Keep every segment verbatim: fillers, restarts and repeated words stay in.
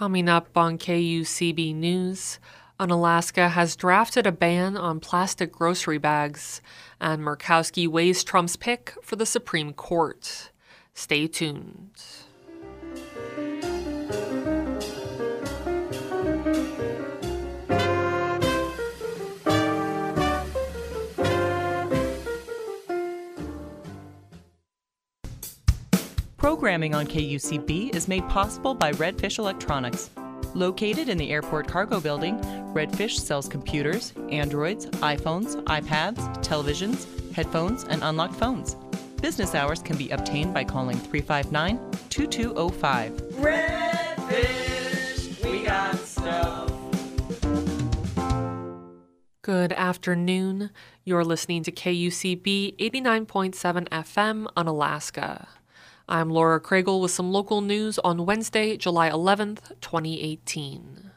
Coming up on K U C B News, Unalaska has drafted a ban on plastic grocery bags, and Murkowski weighs Trump's pick for the Supreme Court. Stay tuned. Programming on K U C B is made possible by Redfish Electronics. Located in the Airport Cargo Building, Redfish sells computers, Androids, iPhones, iPads, televisions, headphones, and unlocked phones. Business hours can be obtained by calling three five nine, two two zero five. Redfish, we got stuff. Good afternoon. You're listening to K U C B eighty-nine point seven F M Unalaska. I'm Laura Kragel with some local news on Wednesday, July eleventh, twenty eighteen.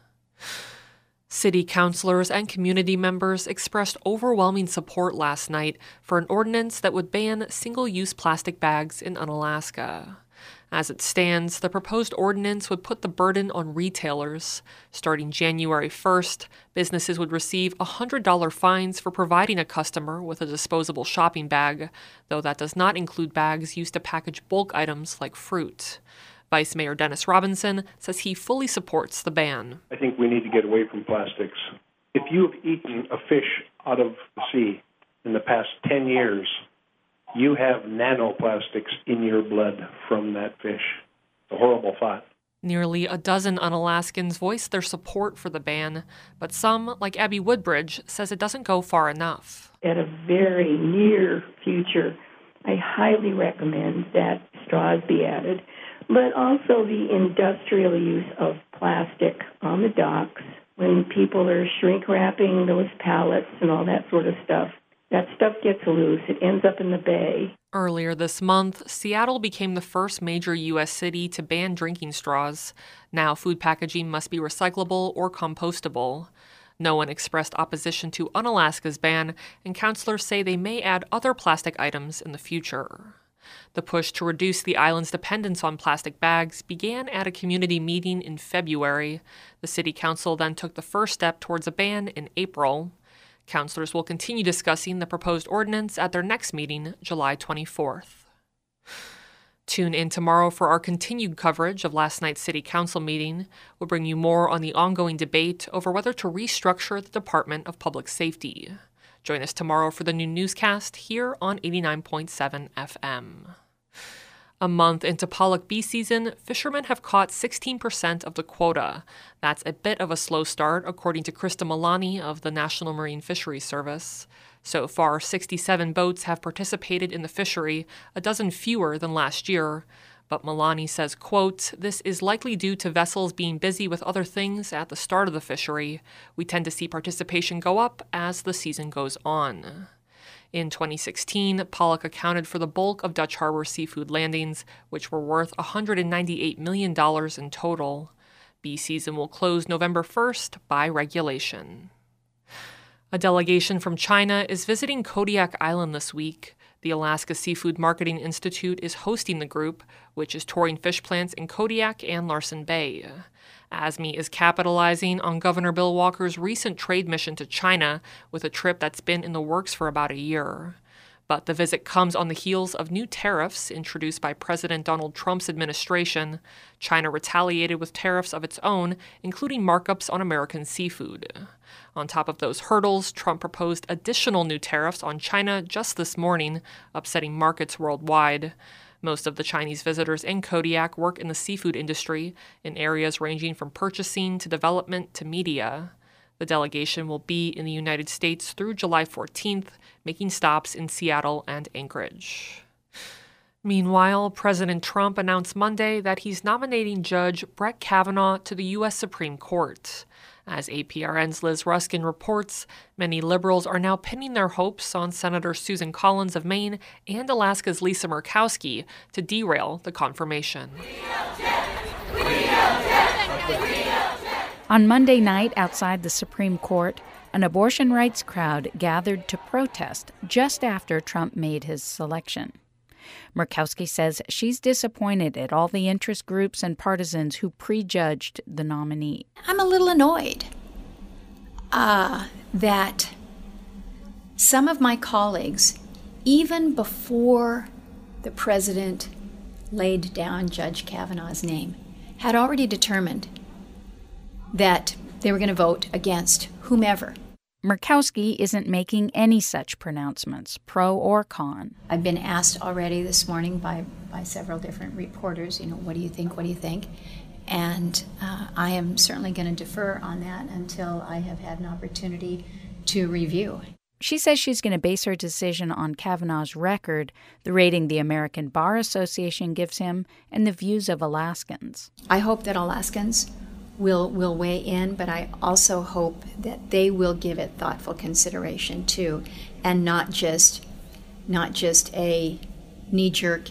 City councilors and community members expressed overwhelming support last night for an ordinance that would ban single-use plastic bags in Unalaska. As it stands, the proposed ordinance would put the burden on retailers. Starting January first, businesses would receive one hundred dollars fines for providing a customer with a disposable shopping bag, though that does not include bags used to package bulk items like fruit. Vice Mayor Dennis Robinson says he fully supports the ban. I think we need to get away from plastics. If you have eaten a fish out of the sea in the past ten years, you have nanoplastics in your blood from that fish. It's a horrible thought. Nearly a dozen Unalaskans voiced their support for the ban, but some, like Abby Woodbridge, says it doesn't go far enough. At a very near future, I highly recommend that straws be added, but also the industrial use of plastic on the docks when people are shrink wrapping those pallets and all that sort of stuff. That stuff gets loose. It ends up in the bay. Earlier this month, Seattle became the first major U S city to ban drinking straws. Now food packaging must be recyclable or compostable. No one expressed opposition to Unalaska's ban, and counselors say they may add other plastic items in the future. The push to reduce the island's dependence on plastic bags began at a community meeting in February. The city council then took the first step towards a ban in April. Councilors will continue discussing the proposed ordinance at their next meeting, July twenty-fourth. Tune in tomorrow for our continued coverage of last night's City Council meeting. We'll bring you more on the ongoing debate over whether to restructure the Department of Public Safety. Join us tomorrow for the new newscast here on eighty-nine point seven F M. A month into pollock bee season, fishermen have caught sixteen percent of the quota. That's a bit of a slow start, according to Krista Milani of the National Marine Fisheries Service. So far, sixty-seven boats have participated in the fishery, a dozen fewer than last year. But Milani says, quote, "This is likely due to vessels being busy with other things at the start of the fishery. We tend to see participation go up as the season goes on." In twenty sixteen, pollock accounted for the bulk of Dutch Harbor seafood landings, which were worth one hundred ninety-eight million dollars in total. Bee season will close November first by regulation. A delegation from China is visiting Kodiak Island this week. The Alaska Seafood Marketing Institute is hosting the group, which is touring fish plants in Kodiak and Larsen Bay. A S M E is capitalizing on Governor Bill Walker's recent trade mission to China with a trip that's been in the works for about a year. But the visit comes on the heels of new tariffs introduced by President Donald Trump's administration. China retaliated with tariffs of its own, including markups on American seafood. On top of those hurdles, Trump proposed additional new tariffs on China just this morning, upsetting markets worldwide. Most of the Chinese visitors in Kodiak work in the seafood industry, in areas ranging from purchasing to development to media. The delegation will be in the United States through July fourteenth, making stops in Seattle and Anchorage. Meanwhile, President Trump announced Monday that he's nominating Judge Brett Kavanaugh to the U S Supreme Court. As A P R N's Liz Ruskin reports, many liberals are now pinning their hopes on Senator Susan Collins of Maine and Alaska's Lisa Murkowski to derail the confirmation. On Monday night outside the Supreme Court, an abortion rights crowd gathered to protest just after Trump made his selection. Murkowski says she's disappointed at all the interest groups and partisans who prejudged the nominee. I'm a little annoyed uh, that some of my colleagues, even before the president laid down Judge Kavanaugh's name, had already determined that they were going to vote against whomever. Murkowski isn't making any such pronouncements, pro or con. I've been asked already this morning by, by several different reporters, you know, what do you think, what do you think? And uh, I am certainly going to defer on that until I have had an opportunity to review. She says she's going to base her decision on Kavanaugh's record, the rating the American Bar Association gives him, and the views of Alaskans. I hope that Alaskans will will weigh in, but I also hope that they will give it thoughtful consideration too, and not just not just a knee-jerk,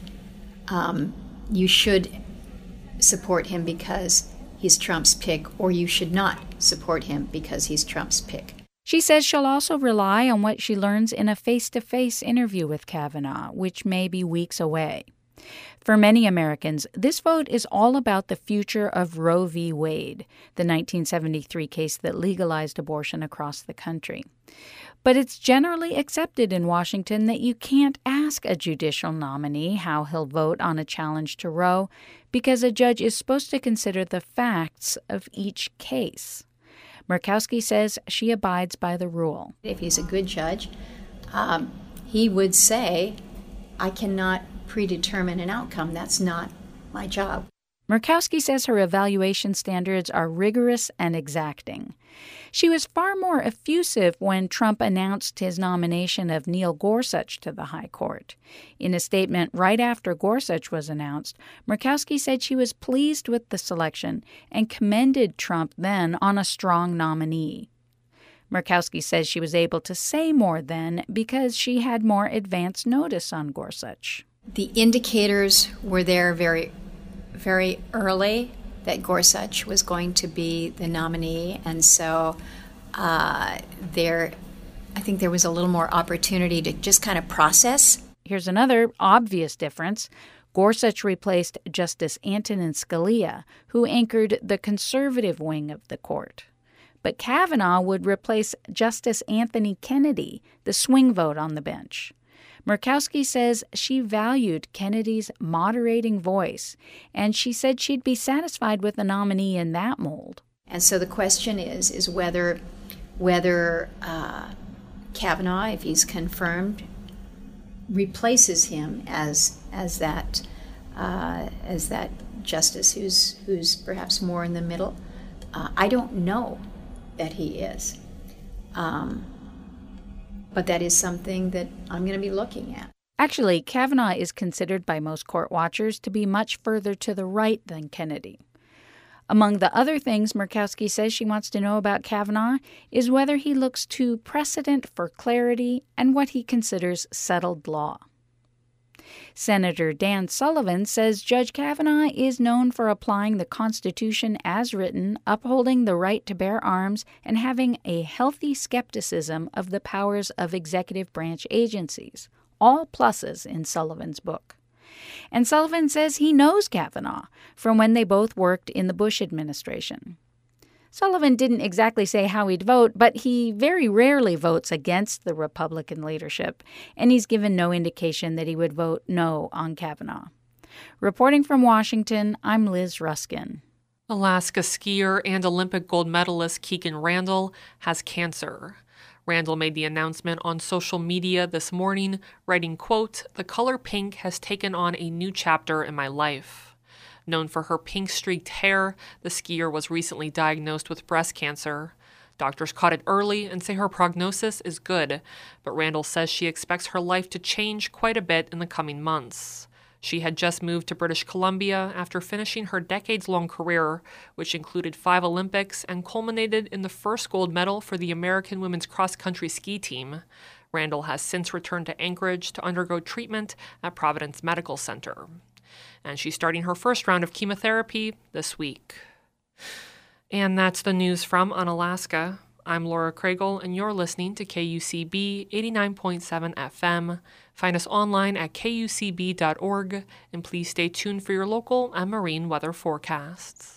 um, you should support him because he's Trump's pick, or you should not support him because he's Trump's pick. She says she'll also rely on what she learns in a face-to-face interview with Kavanaugh, which may be weeks away. For many Americans, this vote is all about the future of Roe v. Wade, the nineteen seventy-three case that legalized abortion across the country. But it's generally accepted in Washington that you can't ask a judicial nominee how he'll vote on a challenge to Roe because a judge is supposed to consider the facts of each case. Murkowski says she abides by the rule. If he's a good judge, um, he would say, I cannot predetermine an outcome. That's not my job. Murkowski says her evaluation standards are rigorous and exacting. She was far more effusive when Trump announced his nomination of Neil Gorsuch to the High Court. In a statement right after Gorsuch was announced, Murkowski said she was pleased with the selection and commended Trump then on a strong nominee. Murkowski says she was able to say more then because she had more advance notice on Gorsuch. The indicators were there very, very early that Gorsuch was going to be the nominee, and so uh, there, I think there was a little more opportunity to just kind of process. Here's another obvious difference. Gorsuch replaced Justice Antonin Scalia, who anchored the conservative wing of the court. But Kavanaugh would replace Justice Anthony Kennedy, the swing vote on the bench. Murkowski says she valued Kennedy's moderating voice, and she said she'd be satisfied with a nominee in that mold. And so the question is, is whether whether uh, Kavanaugh, if he's confirmed, replaces him as as that uh, as that justice who's who's perhaps more in the middle. Uh, I don't know that he is. Um, But that is something that I'm going to be looking at. Actually, Kavanaugh is considered by most court watchers to be much further to the right than Kennedy. Among the other things Murkowski says she wants to know about Kavanaugh is whether he looks to precedent for clarity and what he considers settled law. Senator Dan Sullivan says Judge Kavanaugh is known for applying the Constitution as written, upholding the right to bear arms, and having a healthy skepticism of the powers of executive branch agencies. All pluses in Sullivan's book. And Sullivan says he knows Kavanaugh from when they both worked in the Bush administration. Sullivan didn't exactly say how he'd vote, but he very rarely votes against the Republican leadership, and he's given no indication that he would vote no on Kavanaugh. Reporting from Washington, I'm Liz Ruskin. Alaska skier and Olympic gold medalist Keegan Randall has cancer. Randall made the announcement on social media this morning, writing, quote, "The color pink has taken on a new chapter in my life." Known for her pink-streaked hair, the skier was recently diagnosed with breast cancer. Doctors caught it early and say her prognosis is good, but Randall says she expects her life to change quite a bit in the coming months. She had just moved to British Columbia after finishing her decades-long career, which included five Olympics and culminated in the first gold medal for the American women's cross-country ski team. Randall has since returned to Anchorage to undergo treatment at Providence Medical Center. And she's starting her first round of chemotherapy this week. And that's the news from Unalaska. I'm Laura Craigle, and you're listening to K U C B eighty-nine point seven F M. Find us online at K U C B dot org, and please stay tuned for your local and marine weather forecasts.